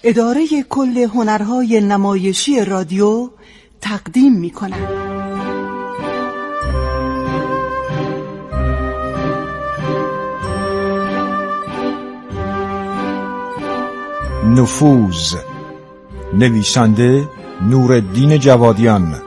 اداره کل هنرهای نمایشی رادیو تقدیم می‌کند. نفوذ، نویسنده نورالدین جوادیان،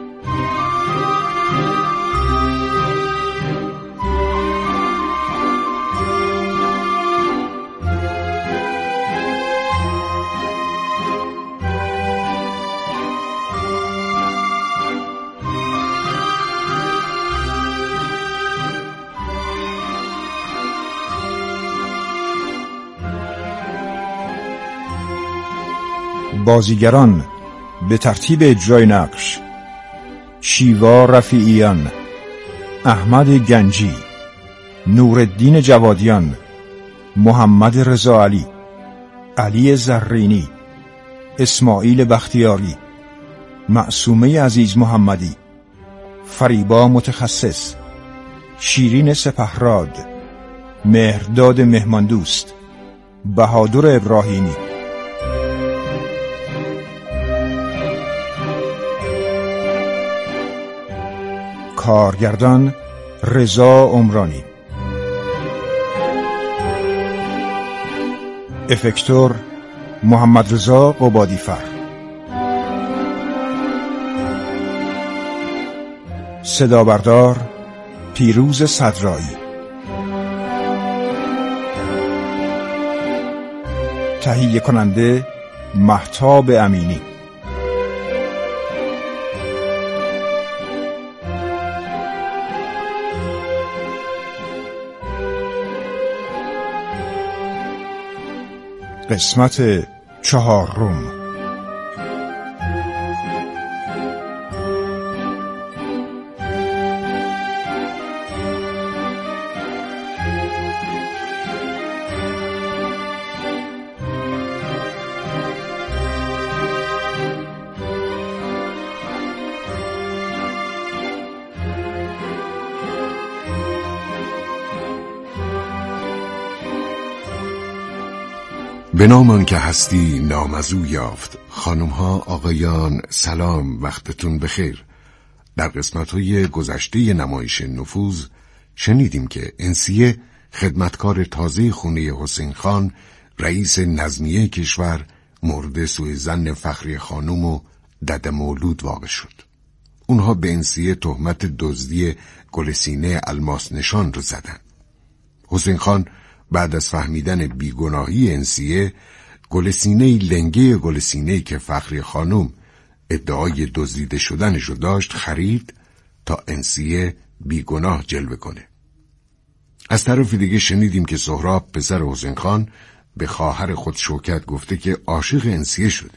بازیگران به ترتیب اجرای نقش: شیوا رفیعیان، احمد گنجی، نورالدین جوادیان، محمد رضا علی، علی زرینی، اسماعیل بختیاری، معصومه عزیز محمدی، فریبا متخصص، شیرین سپهراد، مهرداد مهماندوست، بهادر ابراهیمی. کارگردان رضا عمرانی، افکتور محمد رضا قبادیفر، صدا بردار پیروز صدرایی، تهیه کننده مهتاب امینی. قسمت 4. به نام آن که هستی نام از او یافت. خانم ها، آقایان، سلام، وقتتون بخیر. در قسمت‌های گذشته نمایش نفوذ شنیدیم که انسیه خدمتکار تازه خونه حسین خان، رئیس نظمیه کشور، مورد سوء ظن فخری خانم و دد مولود واقع شد. اونها به انسیه تهمت دزدی گلسینه الماس نشان رو زدن. حسین خان بعد از فهمیدن بیگناهی انسیه، گلسینه لنگه گلسینه که فخری خانم ادعای دزدیده شدنش رو داشت خرید تا انسیه بیگناه جلوه کنه. از طرف دیگه شنیدیم که سهراب پسر حسین خان به خواهر خود شوکت گفته که عاشق انسیه شده.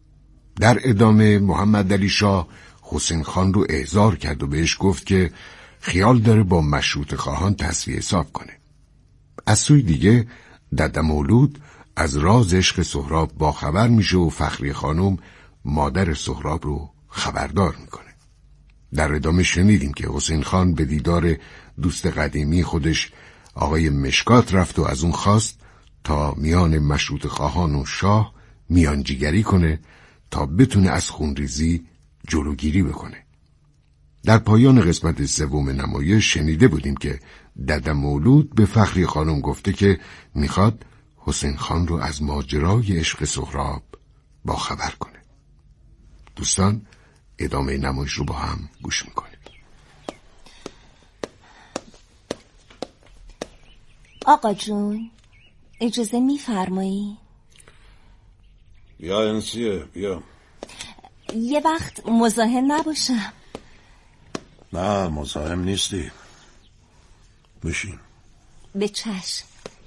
در ادامه محمد علی شاه حسین خان رو احضار کرد و بهش گفت که خیال داره با مشروط خواهان تسویه حساب کنه. از سوی دیگه دد مولود از راز عشق سهراب با خبر میشه و فخری خانم مادر سهراب رو خبردار میکنه. در ادامه شنیدیم که حسین خان به دیدار دوست قدیمی خودش آقای مشکات رفت و از اون خواست تا میان مشروط خواهان و شاه میانجیگری کنه تا بتونه از خونریزی جلوگیری بکنه. در پایان قسمت 3 نمایش شنیده بودیم که دد مولود به فخری خانم گفته که میخواد حسین خان رو از ماجرای عشق سهراب با خبر کنه. دوستان، ادامه نمایش رو با هم گوش میکنیم. آقا جون، اجازه میفرمایی؟ بیا انسیه، بیا. یه وقت مزاحم نباشم. نه مزاحم نیستی، بشین. به چشم.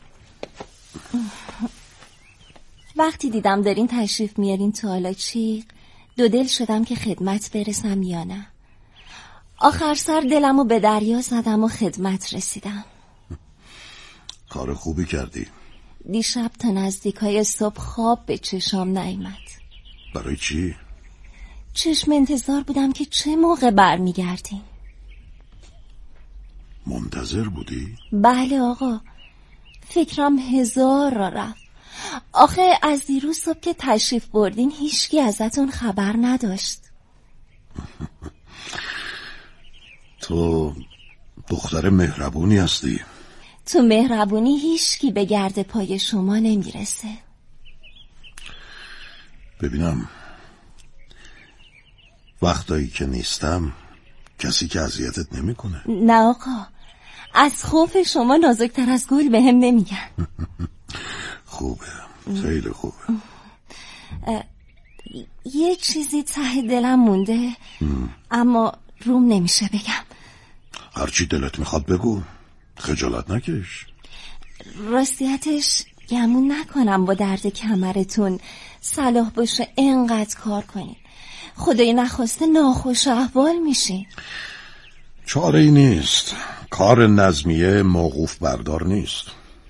وقتی دیدم دارین تشریف میارین تو آلاچیق، دو دل شدم که خدمت برسم یا نه. آخر سر دلمو به دریا زدم و خدمت رسیدم. کار خوبی کردی. دیشب تا نزدیکای صبح خواب به چشام نیامد. برای چی؟ چشم انتظار بودم که چه موقع برمیگردین. منتظر بودی؟ بله آقا، فکرم 1000 را رفت. آخه از دیروز صبح که تشریف بردین هیچکی ازتون خبر نداشت. تو دختر مهربونی هستی. تو مهربونی هیچکی به گرد پای شما نمیرسه. ببینم وقتایی که نیستم کسی که اذیتت نمیکنه؟ نه آقا، از خوف شما نازکتر از گل به هم نمیگن. خوبه، خیلی خوبه. یه چیزی ته دلم مونده اما روم نمیشه بگم. هرچی دلت میخواد بگو، خجالت نکش. راستیتش گمون نکنم با درد کمرتون صلاح باشه اینقدر کار کنین. خدای نخواسته ناخوش احوال میشین. چاره ای نیست، کار نظمیه موقوف بردار نیست.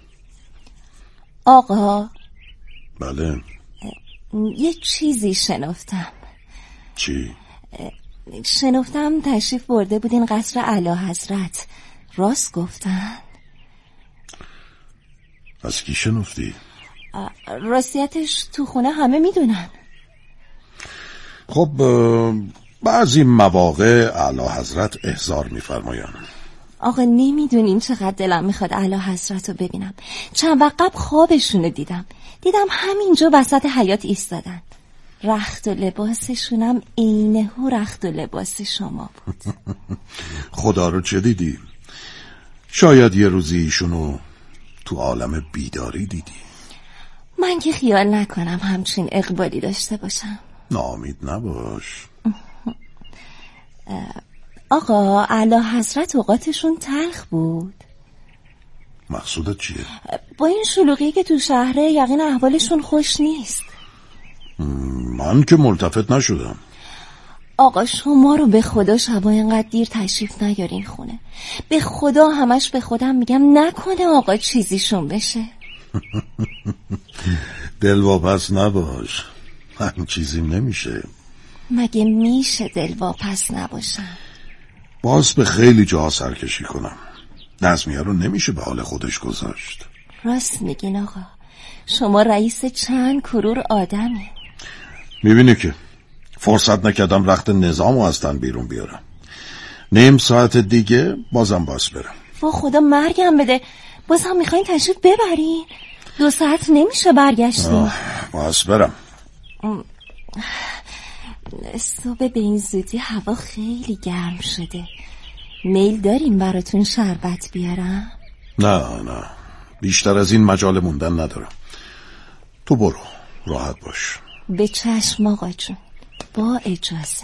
آقا بله. یه چیزی شنفتم. چی؟ شنفتم تشریف برده بودین قصر اعلیحضرت. راست گفتن؟ از کی شنفتی؟ راستیتش تو خونه همه میدونن. خب بعضی مواقع اعلیحضرت احضار میفرمایند. آقا نمیدونین چقدر دلم میخواد اعلیحضرت رو ببینم. چند وقت قبل خوابشونو دیدم همینجا وسط حیاط ایستادن. رخت و لباسشونم عینه رخت و لباس شما بود. خدا رو چه دیدی؟ شاید یه روزی ایشونو تو عالم بیداری دیدی. من که خیال نکنم همچین اقبالی داشته باشم. ناامید نباش. آقا اعلیحضرت اوقاتشون تلخ بود. مقصودت چیه؟ با این شلوغی که تو شهره یقین احوالشون خوش نیست. من که ملتفت نشدم. آقا شما رو به خدا شبا اینقدر دیر تشریف نیارین خونه. به خدا همش به خودم میگم نکنه آقا چیزیشون بشه. دلواپس نباش، من چیزیم نمیشه. مگه میشه دلواپس نباشم؟ باز به خیلی جاها سرکشی کنم. نظمیه رو نمیشه به حال خودش گذاشت. راست میگین آقا، شما رئیس چند کرور آدمی. میبینی که فرصت نکردم رخت نظامو از تن بیرون بیارم. نیم ساعت دیگه بازم باز برم. با خدا مرگم بده، بازم میخواین تشریف ببرین؟ 2 ساعت نمیشه برگشتیم. باز برم. صبح به این زودی هوا خیلی گرم شده. میل دارین براتون شربت بیارم؟ نه بیشتر از این مجال موندن ندارم. تو برو، راحت باش. به چشم آقا جون، با اجازه.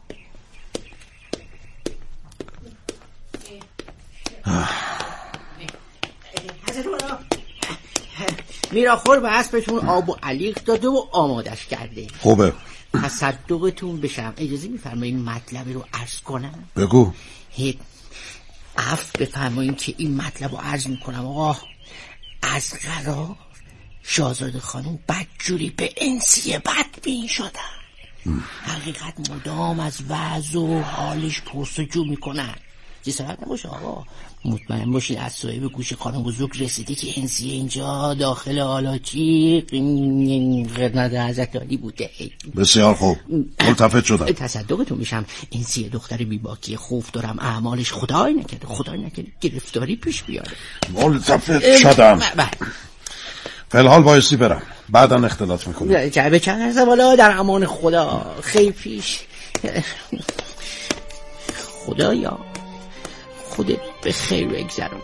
میراخور به اسبتون آب و علیق داده و آمادش کرده. خوبه. تصدقتون بشم، اجازه میفرمایین مطلبی رو عرض کنم؟ بگو. عفو بفرمایین که این مطلب رو عرض میکنم. آقا از قرار شاهزاده خانم بدجوری به انسیه بدبین شدن. حقیقت مدام از وضع و حالش پرسجو میکنن. جسارت نباشه آقا، مطمئن باشید از صاحب گوش خانم بزرگ رسیده که انسیه اینجا داخل آلاچیق خدمت حضرت عالی بوده. بسیار خوب، ملتفت شدم. تصدقتون میشم انسیه دختر بیباکی، خوف دارم اعمالش خدای نکرده گرفتاری پیش بیاره. ملتفت شدم. فی‌الحال بایستی برم، بعداً اختلاط میکنم. جعبه چند از والا در امان خدا. خیلی پیش خدایا خودت به خیر بگذرون.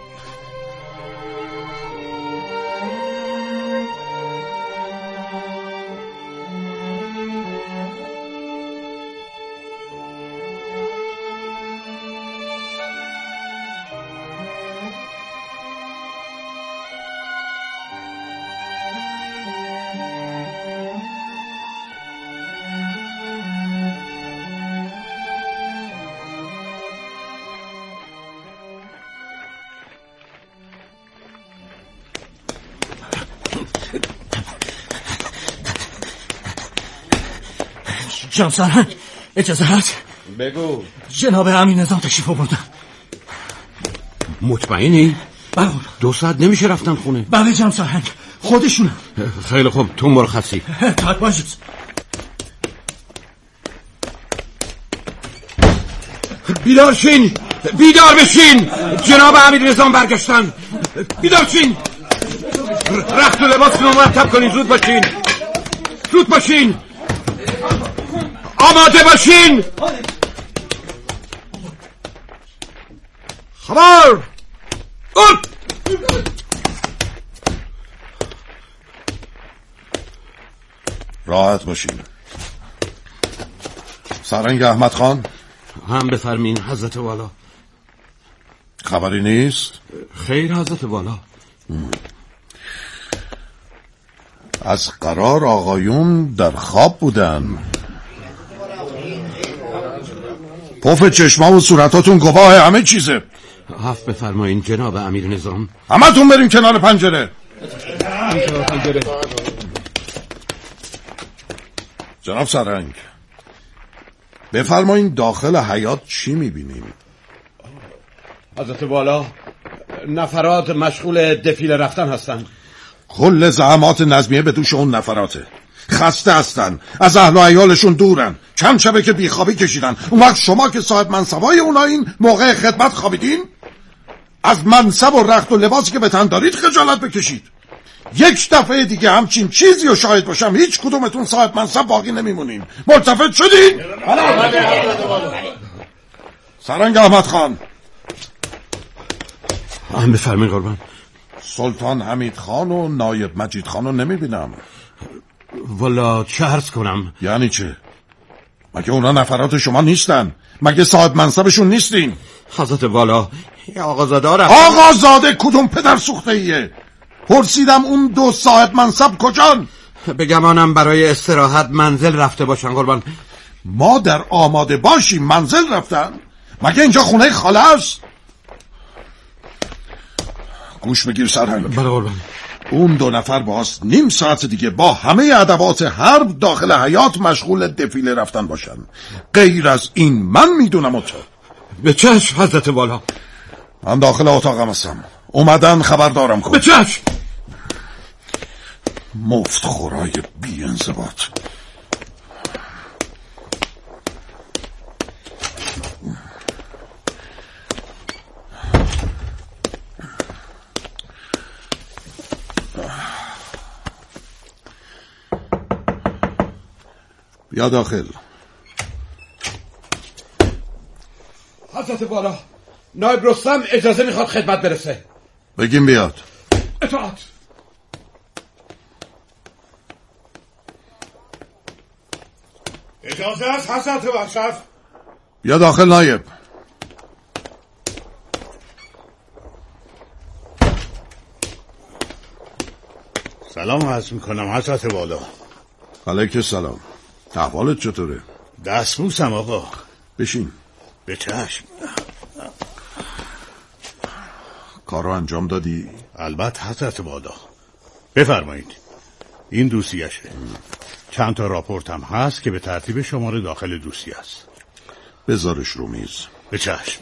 جناب سرهنگ اجازه هست؟ بگو. جناب امین نظام تشریف آوردن. مطمئنی؟ بله. 2 ساعت نمیشه رفتن خونه؟ بله جناب سرهنگ، خودشونم. خیلی خوب، تو مرخصی. اطاعت باشید. بیدار شین، بیدار بشین. جناب امیر نظام برگشتن. بیدار شین، رخت و لباستون رو مرتب کنین. زود باشین، زود باشین، آماده باشین. خبر راحت باشین. سرنگ احمد خان. هم بفرمین حضرت والا. خبری نیست؟ خیر حضرت والا. از قرار آقایون در خواب بودن. پف چشما و صورتاتون گواه همه چیزه. عفو بفرمایین جناب امیر نظام. همتون بریم کنار پنجره. جناب سرنگ، بفرمایین داخل حیاط چی میبینیم؟ حضرت والا، نفرات مشغول دفیله رفتن هستن. کل زحمات نظمیه به دوش اون نفراته. خسته هستن، از اهل و عیالشون دورن، چند شبه که بیخوابی کشیدن. اون وقت شما که صاحب منصبای اونایین موقع خدمت خوابیدین؟ از منصب و رخت و لباسی که به تن دارید خجالت بکشید. یک دفعه دیگه همچین چیزی رو شاهد باشم هیچ کدومتون صاحب منصب باقی نمیمونین. ملتفت شدین؟ سرنگ احمد خان. هم بفرمایین قربان. سلطان حمید خان و نایب مجید خان رو نمیبینم. والا چه عرض کنم؟ یعنی چه؟ مگه اونا نفرات شما نیستن؟ مگه صاحب منصبشون نیستین؟ حضرت والا، آقازاده آقازاده کدوم پدر سوخته ایه؟ پرسیدم اون دو صاحب منصب کجان؟ بگمانم برای استراحت منزل رفته باشن قربان. ما در آماده باشیم منزل رفتن؟ مگه اینجا خونه خاله است؟ گوش بگیر سرهنگ. بله قربان. اون دو نفر باز نیم ساعت دیگه با همه ادوات حرب داخل حیاط مشغول دفیله رفتن باشن. غیر از این من میدونم. تو به چشم حضرت والا. من داخل اتاقم هستم، اومدن خبردارم کن. به چشم. مفت خورای بی انضباط. بیا داخل. حضرت والا، نایب رستم اجازه میخواد خدمت برسه. بگیم بیاد. اطاعت. اجازه است حضرت وحشت. بیا داخل نایب. سلام عرض میکنم حضرت والا. علیک السلام. احوالت چطوره؟ دستبوسم آقا. بشین. به چشم. کارو انجام دادی؟ البته حضرت والا. بفرمایید. این دوسیه‌شه. چند تا راپورت هم هست که به ترتیب شماره داخل دوسیه است. بذارش رو میز. به چشم.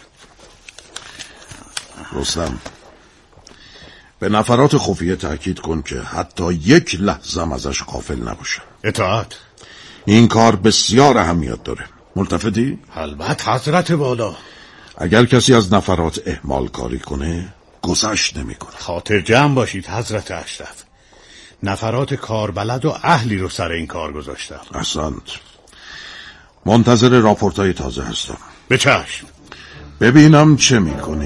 رستم، به نفرات خفیه تأکید کن که حتی یک لحظه ازش غافل نباشن. اطاعت. این کار بسیار اهمیت داره. ملتفتی؟ البته حضرت والا. اگر کسی از نفرات اهمال کاری کنه گذشت نمی کنه. خاطر جمع باشید حضرت اشرف. نفرات کاربلد و اهلی رو سر این کار گذاشتم. احسنت. منتظر راپورتای تازه هستم. به چشم. ببینم چه میکنی.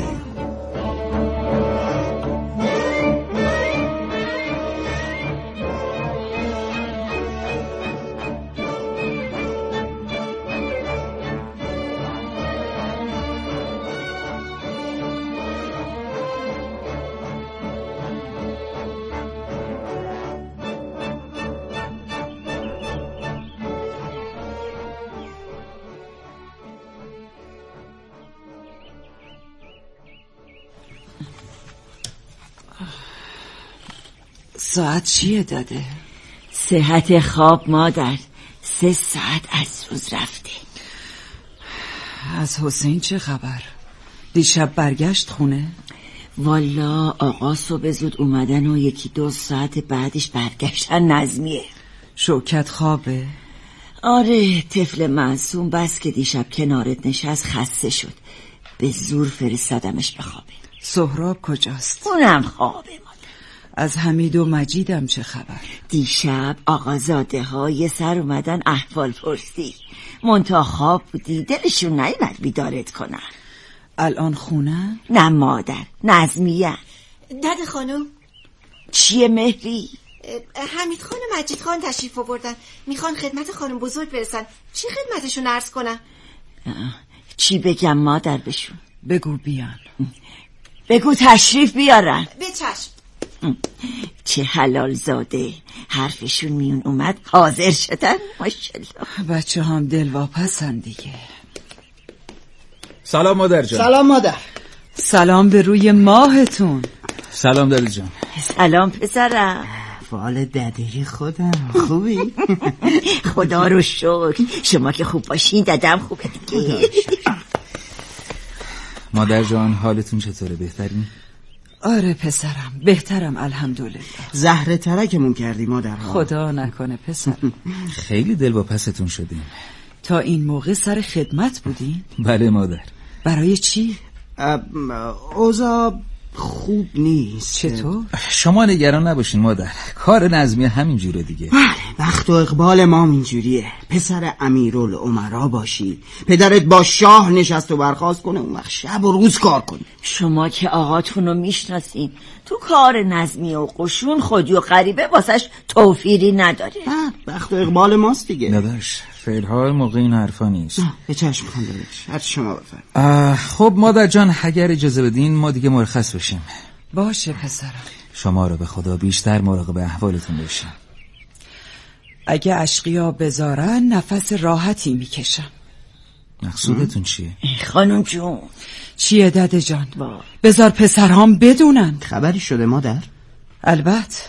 ساعت چیه داده؟ صحت خواب مادر. 3 ساعت از روز رفته. از حسین چه خبر؟ دیشب برگشت خونه؟ والا آقا صبح زود اومدن و 1-2 ساعت بعدش برگشتن نظمیه. شوکت خوابه؟ آره، طفل معصوم بس که دیشب کنارت نشست خسته شد، به زور فرستادمش بخوابه. سهراب کجاست؟ اونم خوابه. از حمید و مجیدم چه خبر؟ دیشب آقازاده ها یه سر اومدن احوال پرسی، منتها خواب بودی، دلشون نیومد بیدارت کنن. الان خونه؟ نه مادر، نظمیه. دد خانم. چیه مهری؟ حمید خان و مجید خان تشریف آوردن، میخوان خدمت خانم بزرگ برسن. چی خدمتشون عرض کنم؟ چی بگم مادر بشون؟ بگو بیان. بگو تشریف بیارن. به چشم. چه حلال زاده، حرفشون میون اومد حاضر شدن. ماشاءالله. بچه هم دلواپسن دیگه. سلام مادر جان. سلام مادر. سلام به روی ماهتون. سلام دادی جان. سلام پسرم. فال دده خودم. خوبی؟ خدا رو شکر، شما که خوب باشین ددم خوبه دیگه. مادر جان حالتون چطوره؟ بهترین؟ آره پسرم بهترم الحمدلله. زهره ترکمون کردی مادرها. خدا نکنه پسر. خیلی دلواپستون شدیم. تا این موقع سر خدمت بودین؟ بله مادر. برای چی؟ اوضاع خوب نیست. چطور؟ شما نگران نباشین مادر، کار نظمیه همین جوره دیگه. بله، وقت و اقبال ما اینجوریه. پسر امیرالامرا باشی، پدرت با شاه نشست و برخاست کنه، اون وقت شب و روز کار کنی. شما که آقاتون رو میشناسین، تو کار نظمیه و قشون خودی و غریبه واسش توفیری نداره. وقت و اقبال ماست دیگه. نداش فعلها موقع این حرفا نیست. به چشم خواندمش، هر شما بفرم. خب مادر جان اگر اجازه بدین ما دیگه مرخص بشیم. باشه پسرم. شما رو به خدا بیشتر مراقب احوالتون باشین. اگه اشقیا بذارن نفس راحتی میکشم. مقصودتون چیه؟ خانم جون. چیه دده جان؟ بذار پسرام بدونن. خبری شده مادر؟ البته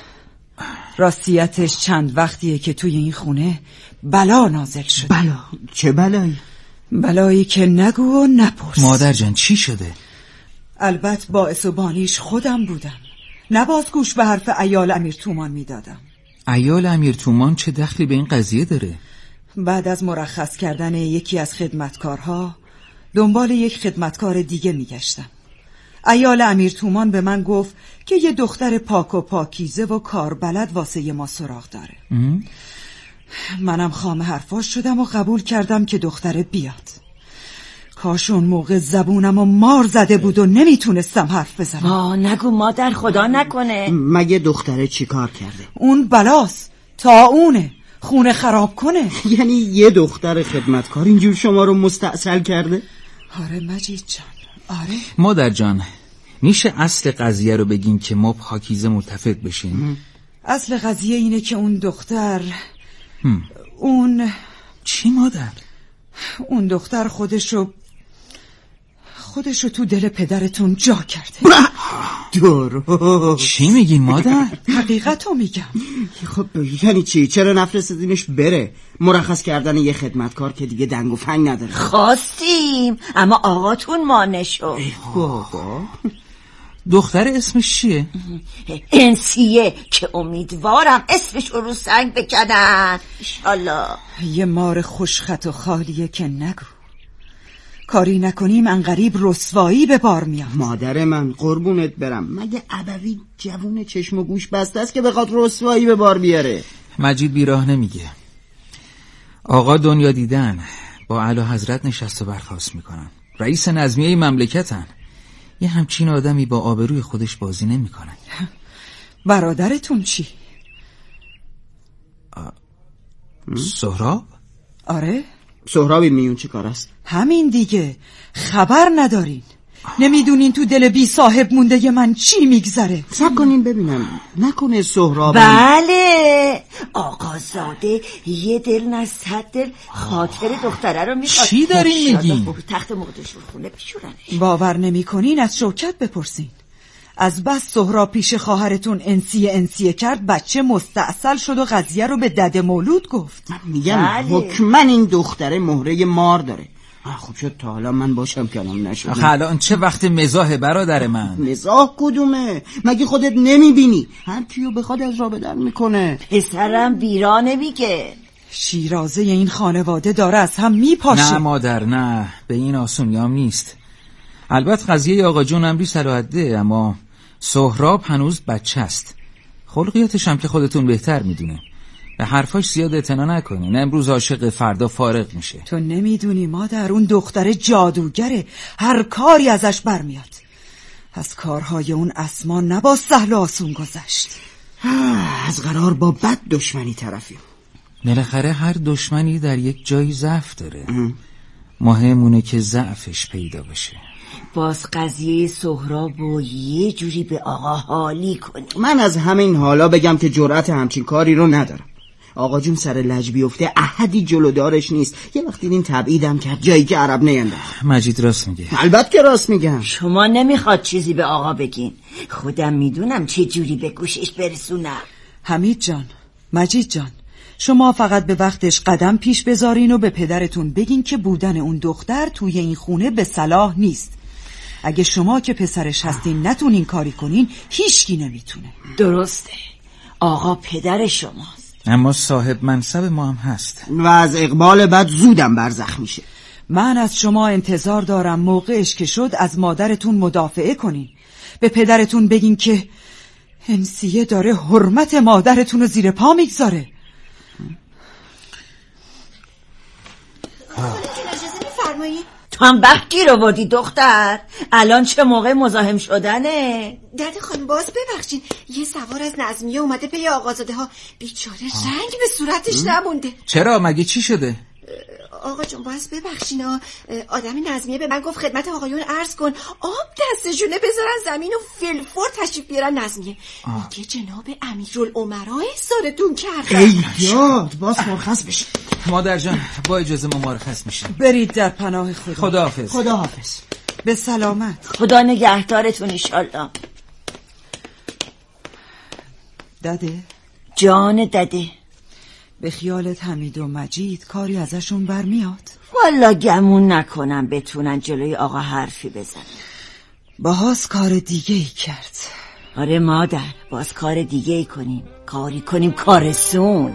راستیتش چند وقتیه که توی این خونه بلا نازل شده. بلا؟ چه بلایی؟ بلایی که نگو و نپرس. مادر جان چی شده؟ البته باعث و بانیش خودم بودم، نباز گوش به حرف عیال امیر تومان میدادم. عیال امیر تومان چه دخلی به این قضیه داره؟ بعد از مرخص کردن یکی از خدمتکارها دنبال یک خدمتکار دیگه میگشتم. عیال امیر تومان به من گفت که یه دختر پاک و پاکیزه و کاربلد واسه ما سراغ داره. منم خام حرفاش شدم و قبول کردم که دختره بیاد. کاش اون موقع زبونم و مار زده بود و نمیتونستم حرف بزنم. نگو مادر، خدا نکنه. مگه دختره چی کار کرده؟ اون بلاست، تا اونه خونه خراب کنه. یعنی یه دختر خدمتکار اینجور شما رو مستأصل کرده؟ آره مجید جان، آره. مادر جان میشه اصل قضیه رو بگین که ما پاکیزه متفق بشیم؟ اصل قضیه اینه که اون دختر اون چی مادر؟ اون دختر خودشو تو دل پدرتون جا کرده. درست. چی میگین مادر؟ حقیقتو میگم. خب یعنی چی؟ چرا نفرستیدینش بره؟ مرخص کردن یه خدمتکار که دیگه دنگ و فنگ نداره. خواستیم اما آقاتون مانع شد. بابا دختر اسمش چیه؟ انسیه که امیدوارم اسمش رو سنگ بکنن انشالله. یه مار خوشخط و خالیه که نگو. کاری نکنیم انقریب رسوایی به بار میاد. مادر من قربونت برم، مگه ابوی جوون چشم و گوش بسته است که بخواد رسوایی به بار بیاره؟ مجید بیراه نمیگه. آقا دنیا دیدن، با اعلی حضرت نشست و برخاست میکنن، رئیس نظمیه مملکتن. یه همچین آدمی با آبروی خودش بازی نمیکنن. برادرتون چی؟ سهراب؟ آره. سهرابی میون چی کار است؟ همین دیگه، خبر ندارین؟ نمیدونین تو دل بی صاحب مونده من چی میگذره؟ صبر کنین ببینم، نکنه سهراب؟ بله آقازاده یه دل نه 100 دل خاطر دختره رو میخواد. چی دارین میگین؟ تخت مقدش رو خونه بشورنش. باور نمیکنین از شوکت بپرسین. از بس سهراب پیش خواهرتون انسیه کرد بچه مستأصل شد و قضیه رو به دد مولود گفت. من میگم حکمن این دختره مهره مار داره. خب شد تا حالا من باشم کلام نشد. آخه الان چه وقت مزاحه برادر من؟ مزاح کدومه؟ مگه خودت نمیبینی هر کیو بخواد از راه به در میکنه؟ پسرم بیرانه میگه. شیرازه این خانواده داره از هم میپاشه. نه مادر نه، به این آسونیام نیست. البته قضیه آقا جون امری سراحده، اما سهراب هنوز بچه است. خلقیاتش هم که خودتون بهتر میدونه. به حرفاش زیاد اعتنا نکنین. امروز عاشق، فردا فارغ میشه. تو نمیدونی مادر، اون دختر جادوگره، هر کاری ازش برمیاد. از کارهای اون اسما نبا سهل و آسون گذشت. از قرار با بد دشمنی طرفیم. بالاخره هر دشمنی در یک جایی ضعف داره. مهمونه که ضعفش پیدا بشه. باز قضیه سهراب و یه جوری به آقا حالی کنی. من از همین حالا بگم که جرأت همچین کاری رو ندارم. آقا جون سر لج بیفته احدی جلودارش نیست. یه وقتی این تبعیدم کرد جایی که عرب نینداخت. مجید راست میگه. البته که راست میگم. شما نمیخواد چیزی به آقا بگین. خودم میدونم چه جوری به گوشش برسونم. حمید جان، مجید جان، شما فقط به وقتش قدم پیش بذارین و به پدرتون بگین که بودن اون دختر توی این خونه به صلاح نیست. اگه شما که پسرش هستین نتونین کاری کنین، هیچکی نمیتونه. درسته، آقا پدر شماست، اما صاحب منصب ما هم هست و از اقبال بد زودم برزخ میشه. من از شما انتظار دارم موقعش که شد از مادرتون مدافعه کنین. به پدرتون بگین که انسیه داره حرمت مادرتون رو زیر پا میگذاره. تو هم وقت گیر آوردی دختر. الان چه موقع مزاحم شدنه؟ دد خانم باز ببخشید، یه سوار از نظمیه اومده پی آقازاده ها. بیچاره رنگ به صورتش نمونده. چرا؟ مگه چی شده؟ آقا جون باز ببخشین، آدمی نظمیه به من گفت خدمت آقایون عرض کن آب دستشونه بذارن زمین و فلفور تشریف بیارن نظمیه. میگه جناب امیرالامرا احضارتون کرده. ای یاد باز مرخص بشه. مادر جان با اجازه ما مرخص میشیم. برید در پناه خدا. خداحافظ. خداحافظ. به سلامت. خدا نگهدارتون انشالله. دده جان دده، به خیالت حمید و مجید کاری ازشون برمیاد؟ والا گمون نکنم بتونن جلوی آقا حرفی بزنن. باز کار دیگه ای کرد. آره مادر، باز کار دیگه ای کنیم، کاری کنیم کارسون.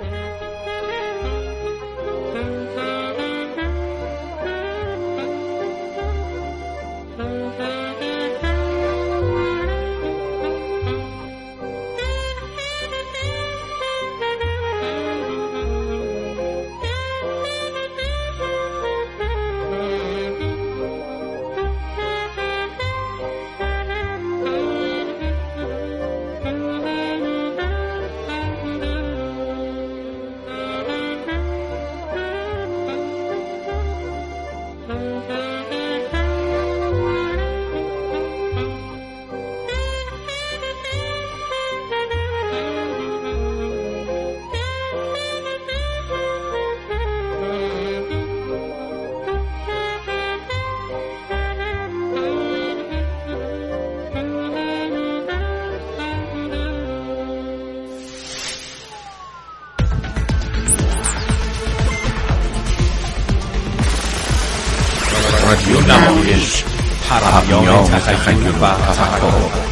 رادیو نمایش، پیام تخیل و تفکر.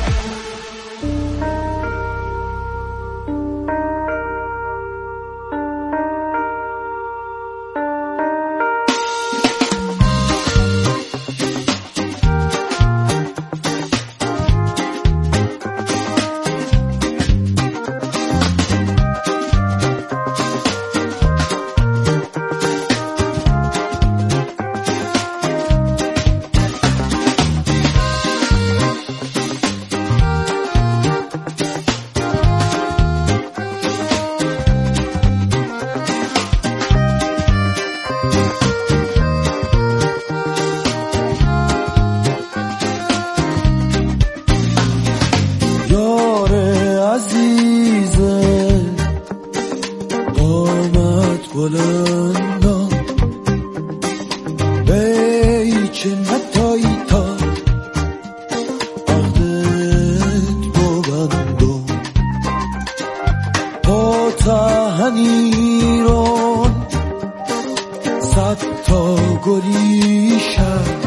گلی شد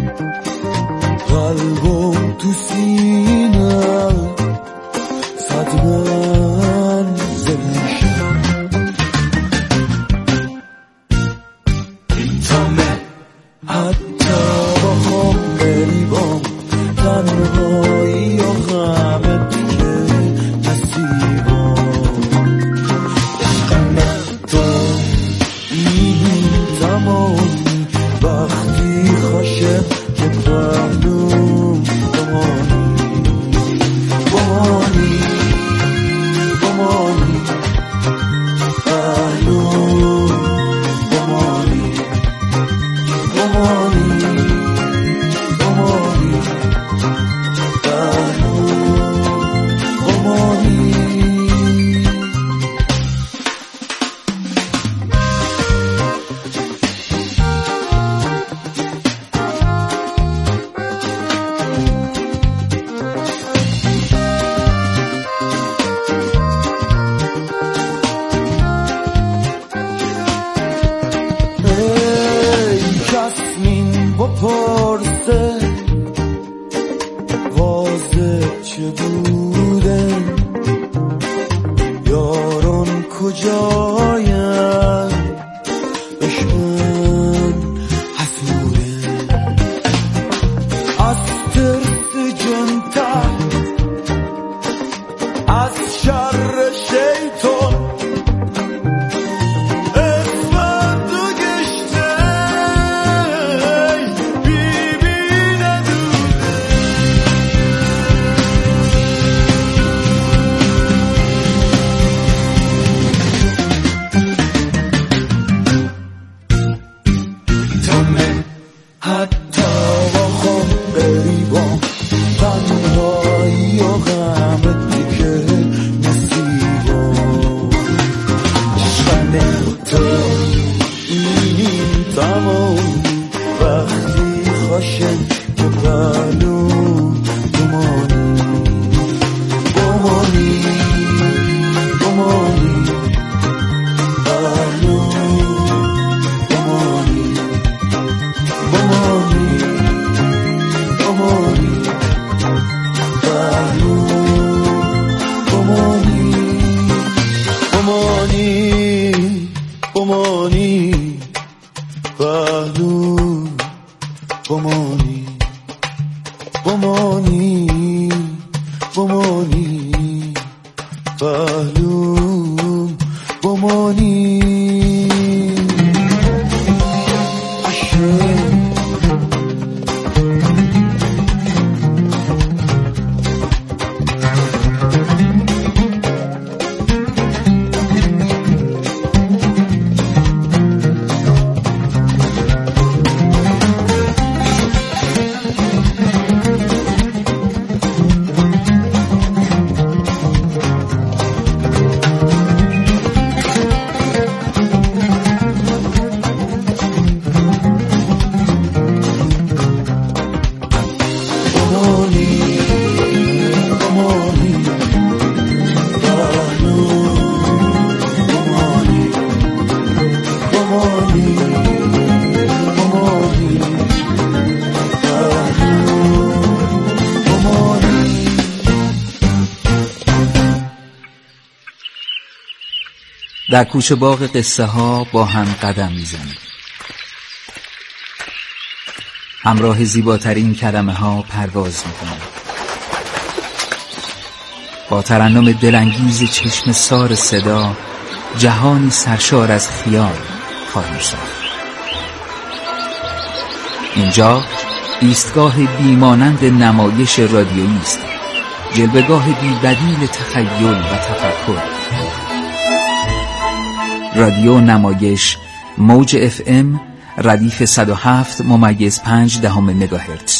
قلبم تو سینه صد منزل شد تمه حتی با خم بریبام تنهایی و غم دیگه نصیبام عشقم تو این زمانی وقتی خوشم که پهلوم بمانی بمانی پهلوم بمانی بمانی بمانی پهلوم بمانی پرسه واضح چه بوده یاران کجاین بشمن حسوده از ترس جنتر از شر شیطان در کوچه باغ قصه ها با هم قدم میزنیم. همراه زیباترین کلمه ها پرواز میکنیم. با ترنم دلانگیز چشم سار صدا جهانی سرشار از خیال خواهیم ساخت. اینجا ایستگاه بیمانند نمایش رادیویی است، جلوه‌گاه بی‌بدیل تخیل و تفکر. رادیو نمایش موج FM ردیف 107.5 مگاهرتز.